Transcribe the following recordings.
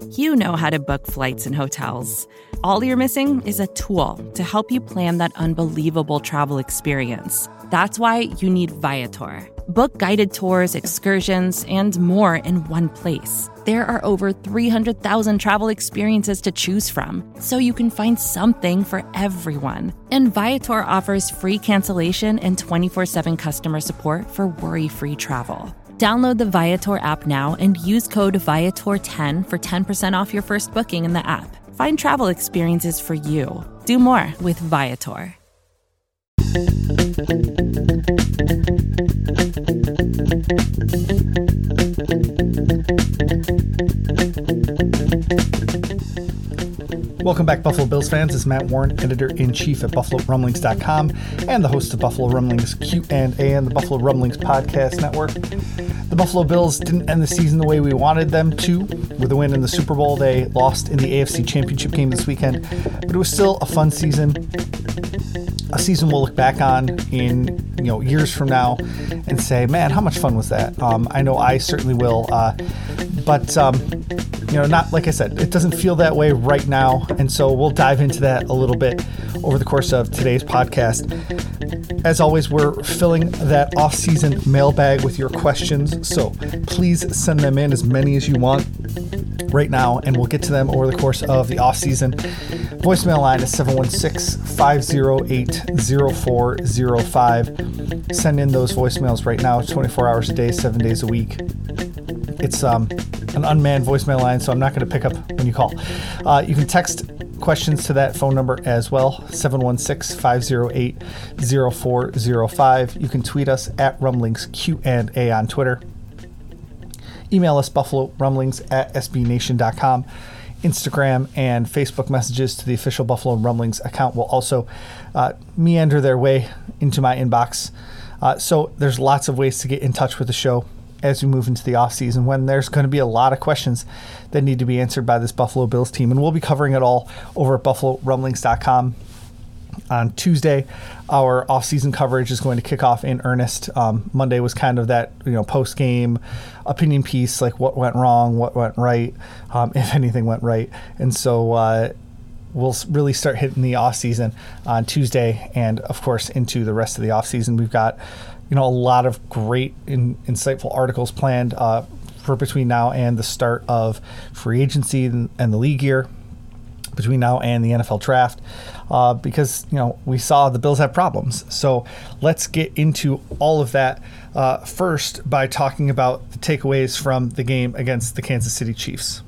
You know how to book flights and hotels. All you're missing is a tool to help you plan that unbelievable travel experience. That's why you need Viator. Book guided tours, excursions, and more in one place. There are over 300,000 travel experiences to choose from, so you can find something for everyone. And Viator offers free cancellation and 24/7 customer support for worry-free travel. Download the Viator app now and use code Viator10 for 10% off your first booking in the app. Find travel experiences for you. Do more with Viator. Welcome back, Buffalo Bills fans. It's Matt Warren, editor-in-chief at BuffaloRumblings.com and the host of Buffalo Rumblings Q&A and the Buffalo Rumblings Podcast Network. The Buffalo Bills didn't end the season the way we wanted them to. With a win in the Super Bowl, they lost in the AFC Championship game this weekend, but it was still a fun season. A season we'll look back on in years from now and say, man, how much fun was that? I know I certainly will. But not like I said, it doesn't feel that way right now. And so we'll dive into that a little bit over the course of today's podcast. As always, we're filling that off-season mailbag with your questions. So please send them in, as many as you want right now, and we'll get to them over the course of the off-season. Voicemail line is 716-508-0405. Send in those voicemails right now, 24 hours a day, 7 days a week. It's an unmanned voicemail line, so I'm not going to pick up when you call. You can text questions to that phone number as well, 716-508-0405. You can tweet us at Rumblings Q&A on Twitter. Email us buffalorumblings@sbnation.com. Instagram and Facebook messages to the official Buffalo Rumblings account will also meander their way into my inbox. So there's lots of ways to get in touch with the show as we move into the offseason, when there's going to be a lot of questions that need to be answered by this Buffalo Bills team. And we'll be covering it all over at BuffaloRumblings.com. On Tuesday, our off-season coverage is going to kick off in earnest. Monday was kind of that, post-game opinion piece, like what went wrong, what went right, if anything went right. And so we'll really start hitting the off-season on Tuesday and, of course, into the rest of the off-season. We've got, a lot of great, insightful articles planned for between now and the start of free agency and the league year, between now and the NFL draft, because, we saw the Bills have problems. So let's get into all of that first by talking about the takeaways from the game against the Kansas City Chiefs.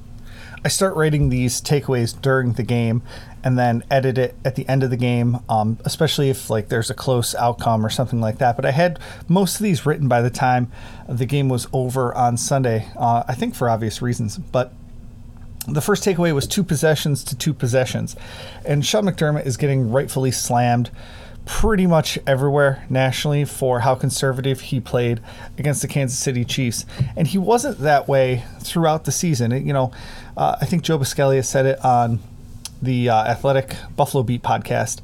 I start writing these takeaways during the game and then edit it at the end of the game, especially if there's a close outcome or something like that. But I had most of these written by the time the game was over on Sunday, I think for obvious reasons. But the first takeaway was 2 possessions to 2 possessions. And Sean McDermott is getting rightfully slammed pretty much everywhere nationally for how conservative he played against the Kansas City Chiefs. And he wasn't that way throughout the season. I think Joe Buscaglia said it on the Athletic Buffalo Beat podcast.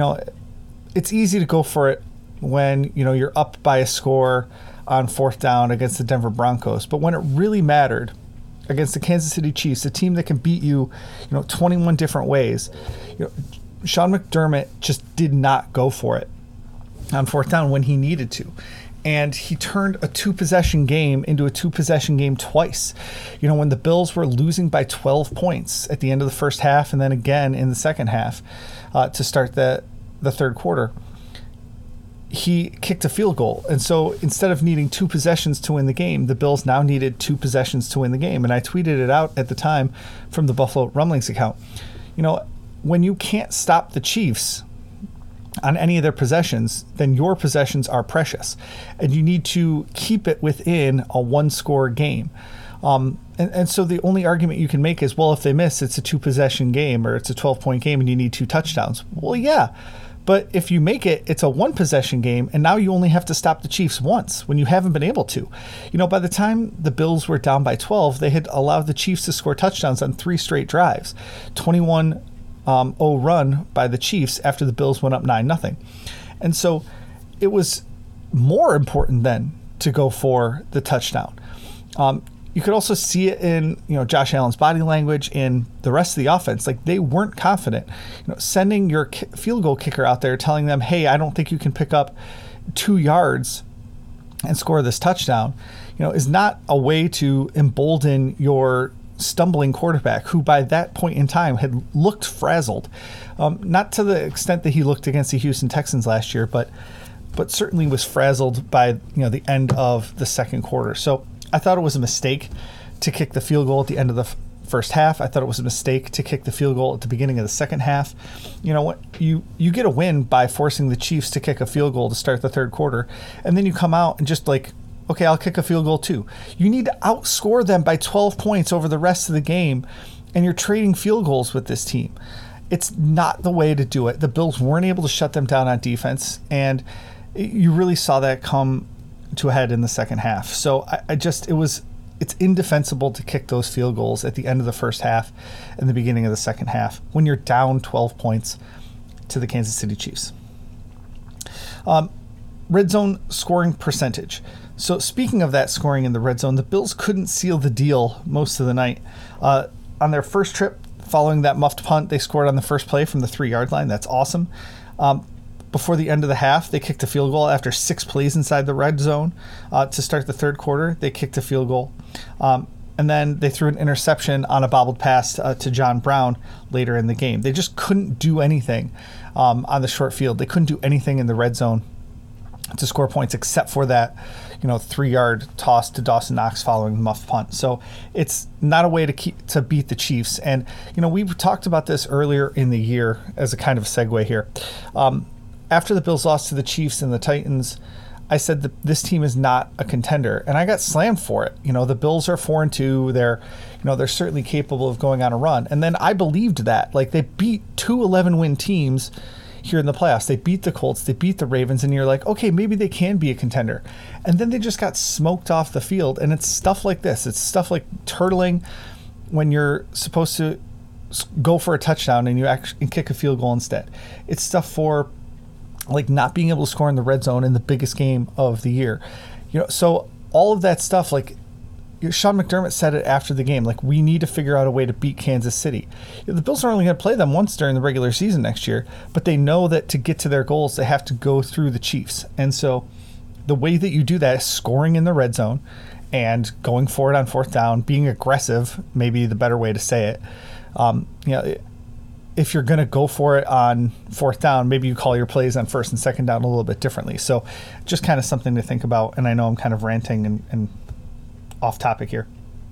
It's easy to go for it when, you're up by a score on 4th down against the Denver Broncos. But when it really mattered, against the Kansas City Chiefs, a team that can beat you, 21 different ways, Sean McDermott just did not go for it on 4th down when he needed to. And he turned a 2-possession game into a 2-possession game twice. When the Bills were losing by 12 points at the end of the first half and then again in the second half to start the third quarter, he kicked a field goal. And so instead of needing 2 possessions to win the game, the Bills now needed 2 possessions to win the game. And I tweeted it out at the time from the Buffalo Rumblings account. When you can't stop the Chiefs on any of their possessions, then your possessions are precious. And you need to keep it within a 1-score game. And so the only argument you can make is, well, if they miss, it's a 2-possession game or it's a 12-point game and you need 2 touchdowns. Well, yeah. But if you make it, it's a 1-possession game, and now you only have to stop the Chiefs once when you haven't been able to. By the time the Bills were down by 12, they had allowed the Chiefs to score touchdowns on 3 straight drives. 21-0 run by the Chiefs after the Bills went up 9-0. And so it was more important then to go for the touchdown. you could also see it in, Josh Allen's body language in the rest of the offense. Like, they weren't confident. Sending your field goal kicker out there, telling them, hey, I don't think you can pick up 2 yards and score this touchdown, is not a way to embolden your stumbling quarterback, who by that point in time had looked frazzled. Not to the extent that he looked against the Houston Texans last year, but certainly was frazzled by the end of the second quarter. So I thought it was a mistake to kick the field goal at the end of the first half. I thought it was a mistake to kick the field goal at the beginning of the second half. You get a win by forcing the Chiefs to kick a field goal to start the third quarter, and then you come out and just like, okay, I'll kick a field goal too. You need to outscore them by 12 points over the rest of the game, and you're trading field goals with this team. It's not the way to do it. The Bills weren't able to shut them down on defense, and you really saw that come to a head in the second half. So it's indefensible to kick those field goals at the end of the first half and the beginning of the second half when you're down 12 points to the Kansas City Chiefs. Red zone scoring percentage. So speaking of that scoring in the red zone, the Bills couldn't seal the deal most of the night. On their first trip following that muffed punt, they scored on the first play from the 3-yard line. That's awesome. Before the end of the half, they kicked a field goal after 6 plays inside the red zone. To start the third quarter, they kicked a field goal. And then they threw an interception on a bobbled pass to John Brown later in the game. They just couldn't do anything on the short field. They couldn't do anything in the red zone to score points except for that 3-yard toss to Dawson Knox following the muffed punt. So it's not a way to beat the Chiefs. And we talked about this earlier in the year as a kind of segue here. After the Bills lost to the Chiefs and the Titans, I said that this team is not a contender, and I got slammed for it. The Bills are 4-2. They're certainly capable of going on a run. And then I believed that. Like, they beat 2 11-win teams here in the playoffs. They beat the Colts, they beat the Ravens, and you're like, okay, maybe they can be a contender. And then they just got smoked off the field, and it's stuff like this. It's stuff like turtling when you're supposed to go for a touchdown and you actually kick a field goal instead. It's stuff for like not being able to score in the red zone in the biggest game of the year. So all of that stuff, like Sean McDermott said it after the game, like, we need to figure out a way to beat Kansas City. The Bills are only going to play them once during the regular season next year, but they know that to get to their goals, they have to go through the Chiefs. And so the way that you do that is scoring in the red zone and going for it on fourth down, being aggressive, maybe the better way to say it. If you're going to go for it on fourth down, maybe you call your plays on first and second down a little bit differently. So just kind of something to think about. And I know I'm kind of ranting and off topic here.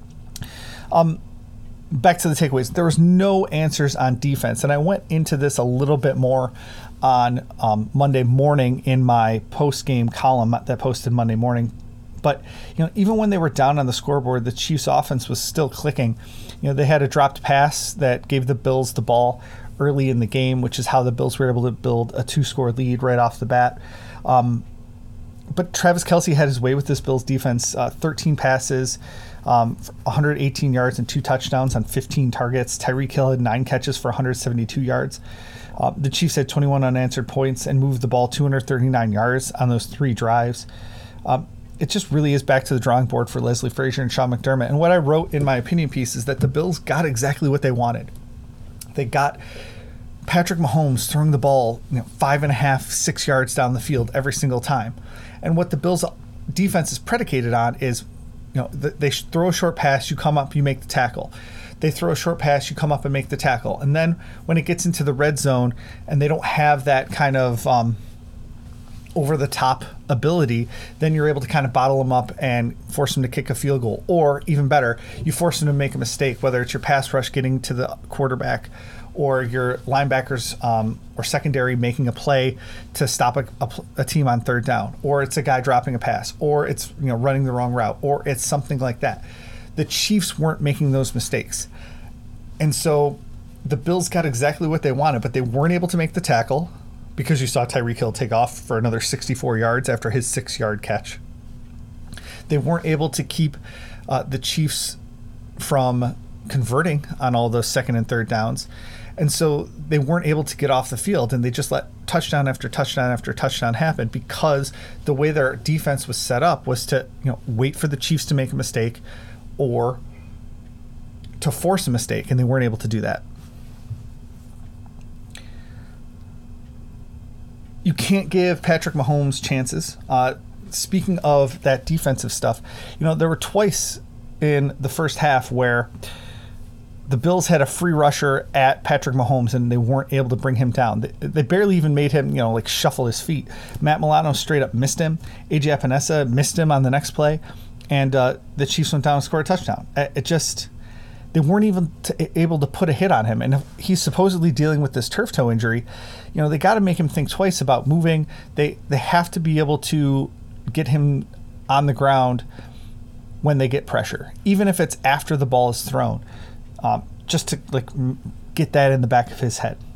Back to the takeaways. There was no answers on defense, and I went into this a little bit more on Monday morning in my post-game column that posted Monday morning. But even when they were down on the scoreboard, the Chiefs' offense was still clicking. They had a dropped pass that gave the Bills the ball early in the game, which is how the Bills were able to build a 2-score lead right off the bat. But Travis Kelce had his way with this Bills defense. 13 passes, 118 yards and 2 touchdowns on 15 targets. Tyreek Hill had 9 catches for 172 yards. The Chiefs had 21 unanswered points and moved the ball 239 yards on those 3 drives. It just really is back to the drawing board for Leslie Frazier and Sean McDermott. And what I wrote in my opinion piece is that the Bills got exactly what they wanted. They got Patrick Mahomes throwing the ball 5.5, 6 yards down the field every single time. And what the Bills defense is predicated on is, they throw a short pass, you come up, you make the tackle. They throw a short pass, you come up and make the tackle. And then when it gets into the red zone and they don't have that kind of over-the-top ability, then you're able to kind of bottle them up and force them to kick a field goal. Or even better, you force them to make a mistake, whether it's your pass rush getting to the quarterback or your linebackers or secondary making a play to stop a team on third down, or it's a guy dropping a pass, or it's running the wrong route, or it's something like that. The Chiefs weren't making those mistakes. And so the Bills got exactly what they wanted, but they weren't able to make the tackle because you saw Tyreek Hill take off for another 64 yards after his 6-yard catch. They weren't able to keep the Chiefs from converting on all those second and third downs. And so they weren't able to get off the field, and they just let touchdown after touchdown after touchdown happen because the way their defense was set up was to wait for the Chiefs to make a mistake, or to force a mistake, and they weren't able to do that. You can't give Patrick Mahomes chances. Speaking of that defensive stuff, there were twice in the first half where the Bills had a free rusher at Patrick Mahomes and they weren't able to bring him down. They barely even made him, shuffle his feet. Matt Milano straight up missed him. AJ Epinesa missed him on the next play, and the Chiefs went down and scored a touchdown. They weren't even able to put a hit on him. And if he's supposedly dealing with this turf toe injury, they got to make him think twice about moving. They have to be able to get him on the ground when they get pressure, even if it's after the ball is thrown, just to get that in the back of his head.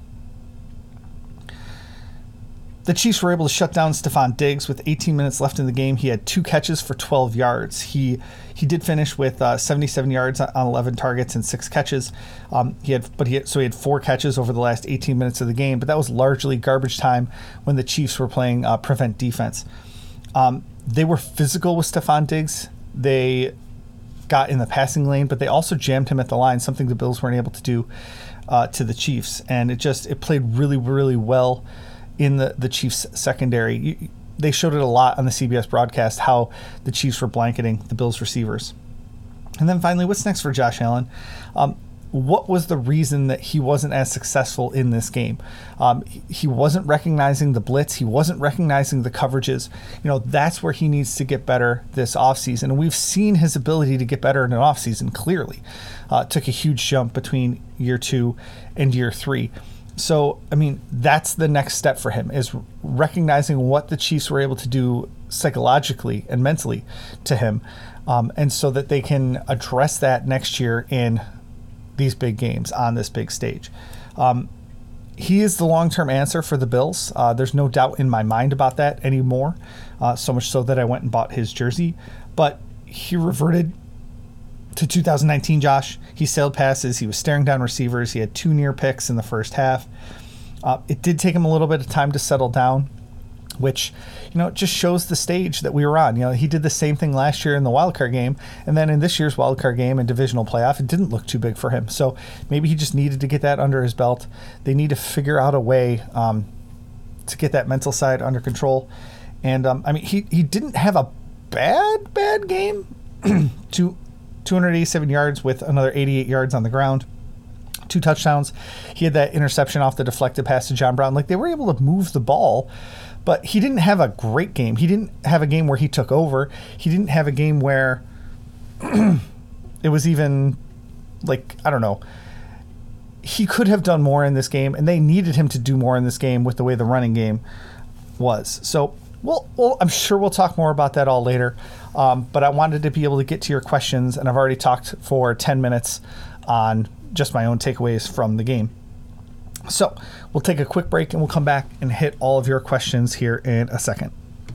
The Chiefs were able to shut down Stephon Diggs with 18 minutes left in the game. He had 2 catches for 12 yards. He did finish with 77 yards on 11 targets and 6 catches. He had 4 catches over the last 18 minutes of the game, but that was largely garbage time when the Chiefs were playing prevent defense. They were physical with Stephon Diggs. They got in the passing lane, but they also jammed him at the line, something the Bills weren't able to do to the Chiefs. And it played really, really well in the Chiefs secondary. They showed it a lot on the CBS broadcast, how the Chiefs were blanketing the Bills receivers. And then finally, what's next for Josh Allen? What was the reason that he wasn't as successful in this game? He wasn't recognizing the blitz. He wasn't recognizing the coverages. That's where he needs to get better this offseason. And we've seen his ability to get better in an offseason clearly. Took a huge jump between year 2 and year 3. So, that's the next step for him, is recognizing what the Chiefs were able to do psychologically and mentally to him, and so that they can address that next year in these big games on this big stage. He is the long-term answer for the Bills. There's no doubt in my mind about that anymore, so much so that I went and bought his jersey. But he reverted to 2019 Josh. He sailed passes. He was staring down receivers. He had 2 near picks in the first half. It did take him a little bit of time to settle down, which, just shows the stage that we were on. He did the same thing last year in the wildcard game, and then in this year's wildcard game and divisional playoff, it didn't look too big for him. So maybe he just needed to get that under his belt. They need to figure out a way to get that mental side under control. And, he didn't have a bad game. 287 yards with another 88 yards on the ground. 2 touchdowns. He had that interception off the deflected pass to John Brown. They were able to move the ball, but he didn't have a great game. He didn't have a game where he took over. He didn't have a game where it was even he could have done more in this game, and they needed him to do more in this game with the way the running game was. So, I'm sure we'll talk more about that all later. But I wanted to be able to get to your questions, and I've already talked for 10 minutes on just my own takeaways from the game. So we'll take a quick break, and we'll come back and hit all of your questions here in a second.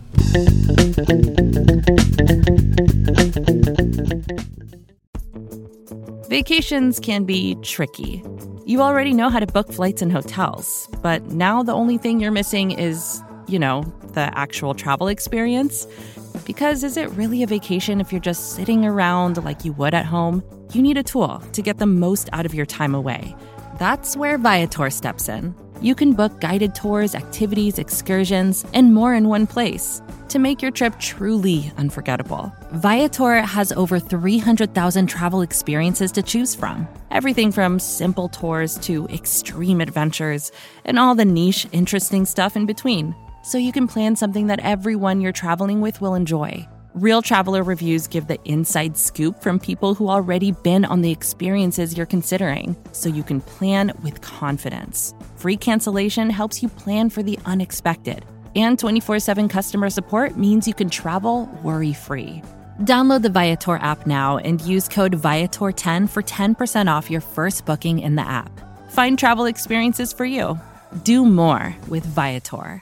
Vacations can be tricky. You already know how to book flights and hotels, but now the only thing you're missing is, the actual travel experience. Because is it really a vacation if you're just sitting around like you would at home? You need a tool to get the most out of your time away. That's where Viator steps in. You can book guided tours, activities, excursions, and more in one place to make your trip truly unforgettable. Viator has over 300,000 travel experiences to choose from. Everything from simple tours to extreme adventures and all the niche, interesting stuff in between. So you can plan something that everyone you're traveling with will enjoy. Real traveler reviews give the inside scoop from people who already been on the experiences you're considering, so you can plan with confidence. Free cancellation helps you plan for the unexpected. And 24/7 customer support means you can travel worry-free. Download the Viator app now and use code Viator10 for 10% off your first booking in the app. Find travel experiences for you. Do more with Viator.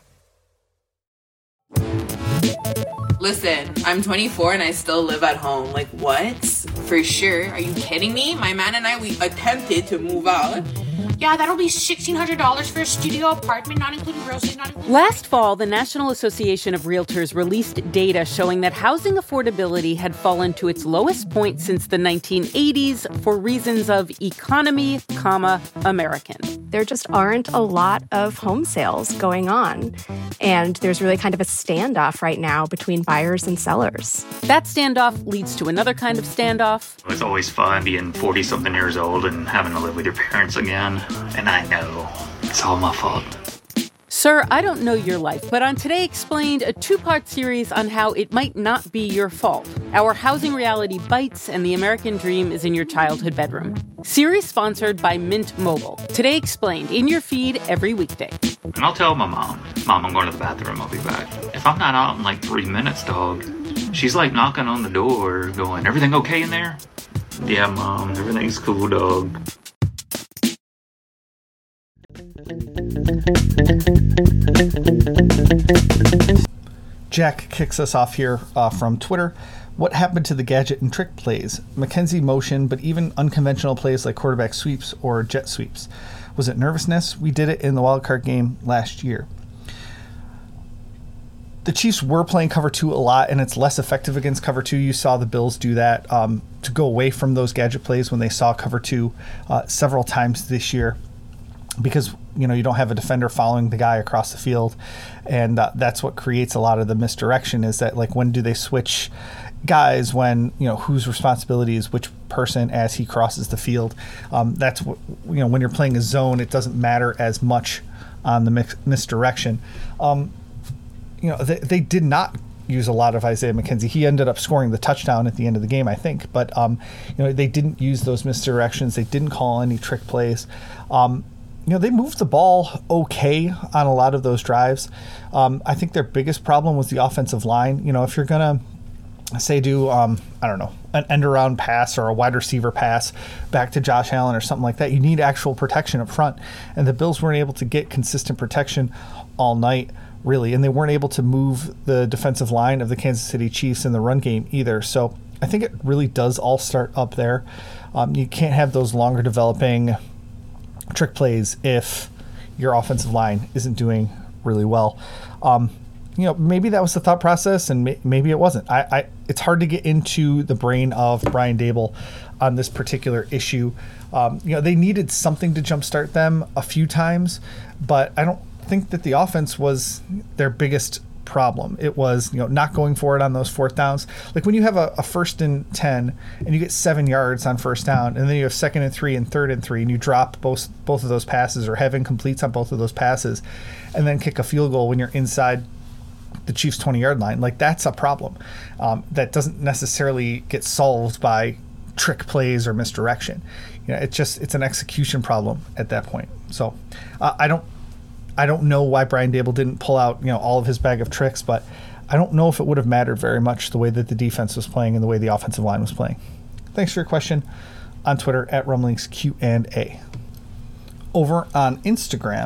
Listen, I'm 24 and I still live at home. What? For sure. Are you kidding me? My man and I, we attempted to move out, Yeah, that'll be $1,600 for a studio apartment, not including groceries, not including... Last fall, the National Association of Realtors released data showing that housing affordability had fallen to its lowest point since the 1980s for reasons of economy, American. There just aren't a lot of home sales going on. And there's really kind of a standoff right now between buyers and sellers. That standoff leads to another kind of standoff. It's always fun being 40-something years old and having to live with your parents again. And I know it's all my fault. Sir, I don't know your life, but on Today Explained, a two-part series on how it might not be your fault. Our housing reality bites and the American dream is in your childhood bedroom. Series sponsored by Mint Mobile. Today Explained, in your feed every weekday. And I'll tell my mom, I'm going to the bathroom, I'll be back. If I'm not out in like 3 minutes, dog, she's like knocking on the door going, everything okay in there? Yeah, Mom, everything's cool, dog. Jack kicks us off here from Twitter. What happened to the gadget and trick plays? Mackenzie motion, but even unconventional plays like quarterback sweeps or jet sweeps. Was it nervousness? We did it in the wildcard game last year. The Chiefs were playing cover 2 a lot, and it's less effective against cover 2. You saw the Bills do that to go away from those gadget plays when they saw cover 2 several times this year, because you don't have a defender following the guy across the field, and that's what creates a lot of the misdirection. Is that like, when do they switch guys, when whose responsibility is which person as he crosses the field? That's what, when you're playing a zone, it doesn't matter as much on the misdirection. They did not use a lot of Isaiah McKenzie. He ended up scoring the touchdown at the end of the game, I think. But they didn't use those misdirections. They didn't call any trick plays. They moved the ball okay on a lot of those drives. I think their biggest problem was the offensive line. If you're gonna say do an end around pass or a wide receiver pass back to Josh Allen or something like that, you need actual protection up front. And the Bills weren't able to get consistent protection all night, really, and they weren't able to move the defensive line of the Kansas City Chiefs in the run game either. So I think it really does all start up there. You can't have those longer developing trick plays if your offensive line isn't doing really well. Maybe that was the thought process, and maybe it wasn't. It's hard to get into the brain of Brian Daboll on this particular issue. They needed something to jumpstart them a few times, but I don't think that the offense was their biggest problem. It was not going for it on those fourth downs. Like when you have a 1st and 10 and you get 7 yards on first down, and then you have 2nd and 3 and 3rd and 3, and you drop both of those passes or have incompletes on both of those passes, and then kick a field goal when you're inside the Chiefs 20-yard line, like that's a problem. That doesn't necessarily get solved by trick plays or misdirection. It's an execution problem at that point. So I don't know why Brian Daboll didn't pull out all of his bag of tricks, but I don't know if it would have mattered very much the way that the defense was playing and the way the offensive line was playing. Thanks for your question on Twitter at RumblingsQ&A. Over on Instagram,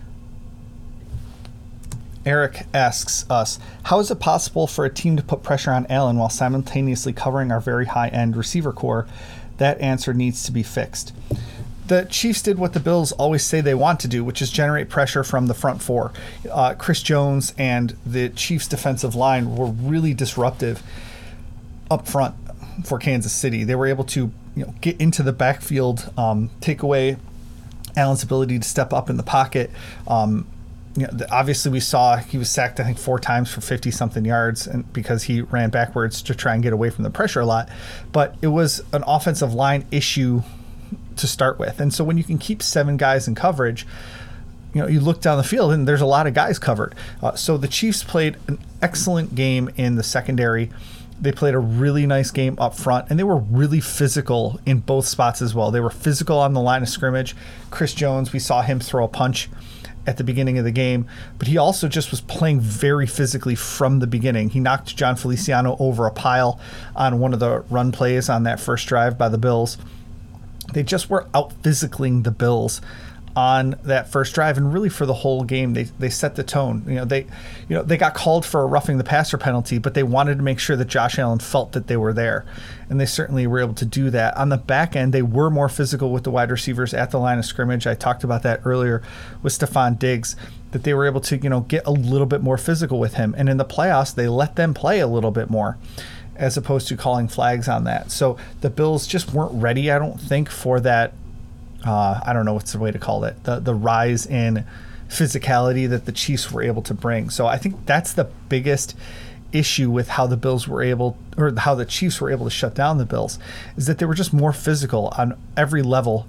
Eric asks us, how is it possible for a team to put pressure on Allen while simultaneously covering our very high-end receiver core? That answer needs to be fixed. The Chiefs did what the Bills always say they want to do, which is generate pressure from the front four. Chris Jones and the Chiefs' defensive line were really disruptive up front for Kansas City. They were able to get into the backfield, take away Allen's ability to step up in the pocket. Obviously we saw he was sacked, I think, 4 times for 50-something yards, and because he ran backwards to try and get away from the pressure a lot. But it was an offensive line issue to start with. And so when you can keep 7 guys in coverage, you look down the field and there's a lot of guys covered. So the Chiefs played an excellent game in the secondary. They played a really nice game up front, and they were really physical in both spots as well. They were physical on the line of scrimmage. Chris Jones, we saw him throw a punch at the beginning of the game, but he also just was playing very physically from the beginning. He knocked John Feliciano over a pile on one of the run plays on that first drive by the Bills. They just were out physicaling the Bills on that first drive, and really for the whole game. They set the tone. They got called for a roughing the passer penalty, but they wanted to make sure that Josh Allen felt that they were there, and they certainly were able to do that. On the back end, they were more physical with the wide receivers at the line of scrimmage. I talked about that earlier with Stephon Diggs, that they were able to get a little bit more physical with him, and in the playoffs they let them play a little bit more, as opposed to calling flags on that. So the Bills just weren't ready, I don't think, for that. I don't know what's the way to call it, the rise in physicality that the Chiefs were able to bring. So I think that's the biggest issue with how the Bills were able, or how the Chiefs were able to shut down the Bills, is that they were just more physical on every level.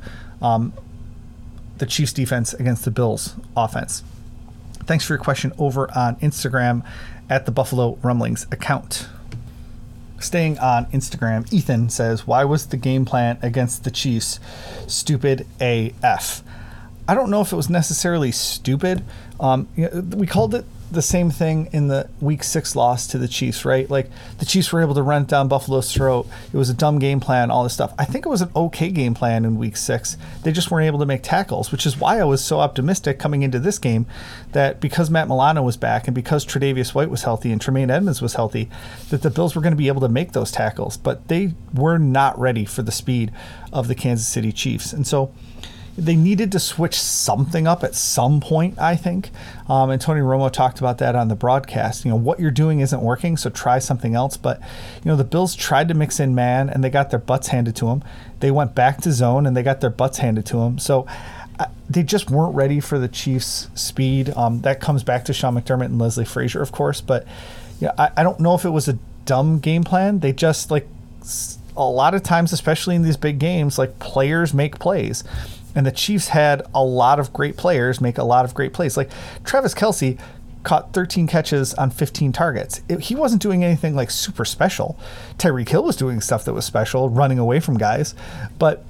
The Chiefs defense against the Bills offense. Thanks for your question over on Instagram at the Buffalo Rumblings account. Staying on Instagram, Ethan says, why was the game plan against the Chiefs stupid AF? I don't know if it was necessarily stupid. We called it the same thing in the Week 6 loss to the Chiefs, right? Like, the Chiefs were able to run down Buffalo's throat. It was a dumb game plan, all this stuff. I think it was an okay game plan in Week 6. They just weren't able to make tackles, which is why I was so optimistic coming into this game that because Matt Milano was back and because Tre'Davious White was healthy and Tremaine Edmonds was healthy, that the Bills were going to be able to make those tackles. But they were not ready for the speed of the Kansas City Chiefs. And so they needed to switch something up at some point, I think. And Tony Romo talked about that on the broadcast. What you're doing isn't working, so try something else. But, the Bills tried to mix in man, and they got their butts handed to them. They went back to zone, and they got their butts handed to them. So they just weren't ready for the Chiefs' speed. That comes back to Sean McDermott and Leslie Frazier, of course. But I don't know if it was a dumb game plan. They just, a lot of times, especially in these big games, players make plays. And the Chiefs had a lot of great players make a lot of great plays. Like Travis Kelce caught 13 catches on 15 targets. He wasn't doing anything super special. Tyreek Hill was doing stuff that was special, running away from guys. But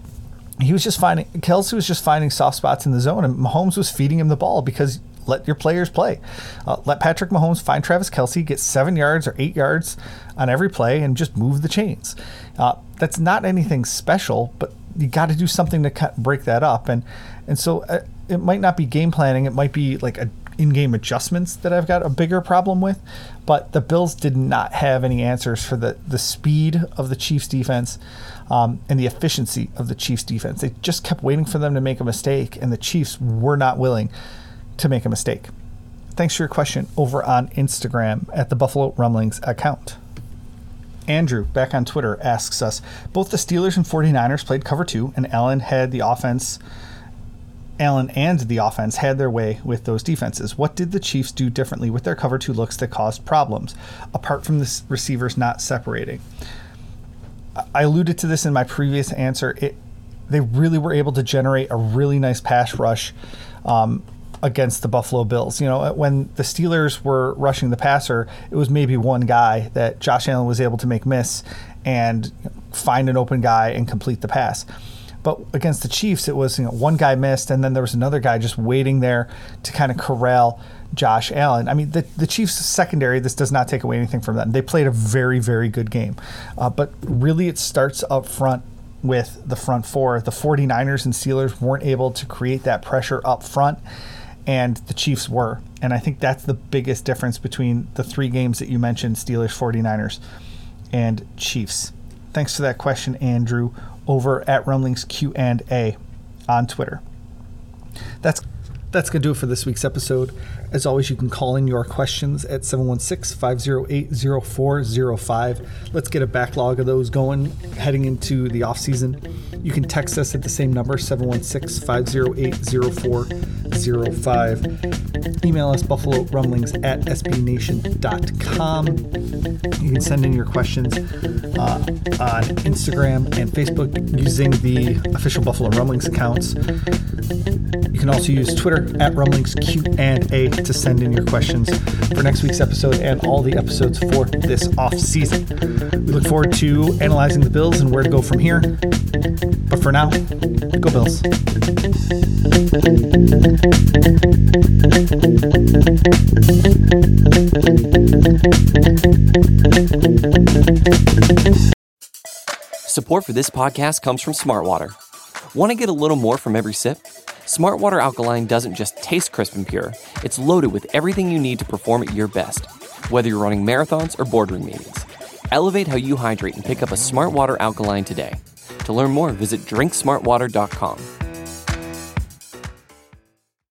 Kelce was just finding soft spots in the zone, and Mahomes was feeding him the ball because let your players play. Let Patrick Mahomes find Travis Kelce, get 7 yards or 8 yards on every play, and just move the chains. That's not anything special, but you got to do something to break that up. And so it might not be game planning. It might be in-game adjustments that I've got a bigger problem with. But the Bills did not have any answers for the speed of the Chiefs defense and the efficiency of the Chiefs defense. They just kept waiting for them to make a mistake, and the Chiefs were not willing to make a mistake. Thanks for your question over on Instagram at the Buffalo Rumblings account. Andrew, back on Twitter, asks us, both the Steelers and 49ers played cover 2, and Allen and the offense had their way with those defenses. What did the Chiefs do differently with their cover 2 looks that caused problems, apart from the receivers not separating? I alluded to this in my previous answer. They really were able to generate a really nice pass rush against the Buffalo Bills. When the Steelers were rushing the passer, it was maybe one guy that Josh Allen was able to make miss and find an open guy and complete the pass. But against the Chiefs, it was one guy missed, and then there was another guy just waiting there to kind of corral Josh Allen. I mean, the Chiefs secondary, this does not take away anything from them. They played a very, very good game. But really it starts up front with the front four. The 49ers and Steelers weren't able to create that pressure up front, and the Chiefs were. And I think that's the biggest difference between the 3 games that you mentioned, Steelers, 49ers, and Chiefs. Thanks for that question, Andrew, over at Rumblings Q&A on Twitter. That's going to do it for this week's episode. As always, you can call in your questions at 716-508-0405. Let's get a backlog of those going heading into the off-season. You can text us at the same number, 716-508-0405. Email us, buffalorumblings@sbnation.com. You can send in your questions on Instagram and Facebook using the official Buffalo Rumblings accounts. You can also use Twitter at Rumblings Q&A to send in your questions for next week's episode and all the episodes for this off-season. We look forward to analyzing the Bills and where to go from here. But for now, go Bills. Support for this podcast comes from Smartwater. Want to get a little more from every sip? Smart Water Alkaline doesn't just taste crisp and pure, it's loaded with everything you need to perform at your best, whether you're running marathons or boardroom meetings. Elevate how you hydrate and pick up a Smart Water Alkaline today. To learn more, visit drinksmartwater.com.